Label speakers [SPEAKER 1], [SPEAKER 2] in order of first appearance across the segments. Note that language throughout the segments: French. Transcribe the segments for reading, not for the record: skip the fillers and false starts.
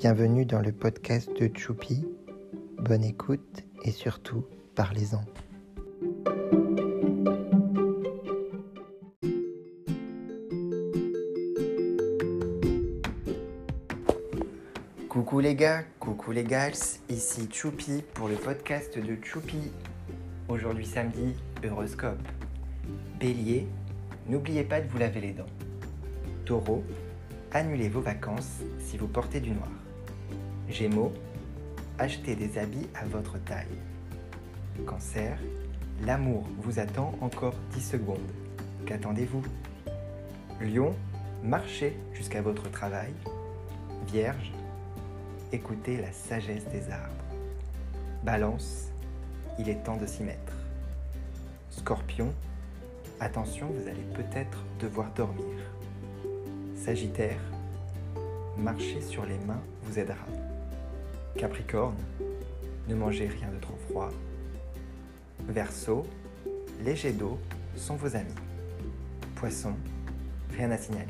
[SPEAKER 1] Bienvenue dans le podcast de Choupi. Bonne écoute et surtout, parlez-en. Coucou les gars, coucou les gals, ici Choupi pour le podcast de Choupi. Aujourd'hui samedi, horoscope. Bélier, n'oubliez pas de vous laver les dents. Taureau, annulez vos vacances si vous portez du noir. Gémeaux, achetez des habits à votre taille. Cancer, l'amour vous attend encore 10 secondes. Qu'attendez-vous ? Lion, marchez jusqu'à votre travail. Vierge, écoutez la sagesse des arbres. Balance, il est temps de s'y mettre. Scorpion, attention, vous allez peut-être devoir dormir. Sagittaire, marcher sur les mains vous aidera. Capricorne, ne mangez rien de trop froid. Verseau, les jets d'eau sont vos amis. Poisson, rien à signaler.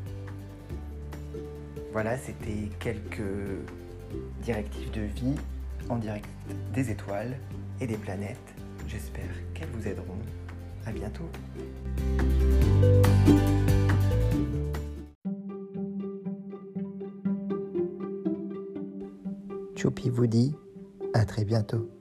[SPEAKER 1] Voilà, c'était quelques directives de vie en direct des étoiles et des planètes. J'espère qu'elles vous aideront. À bientôt. Choupi vous dit à très bientôt.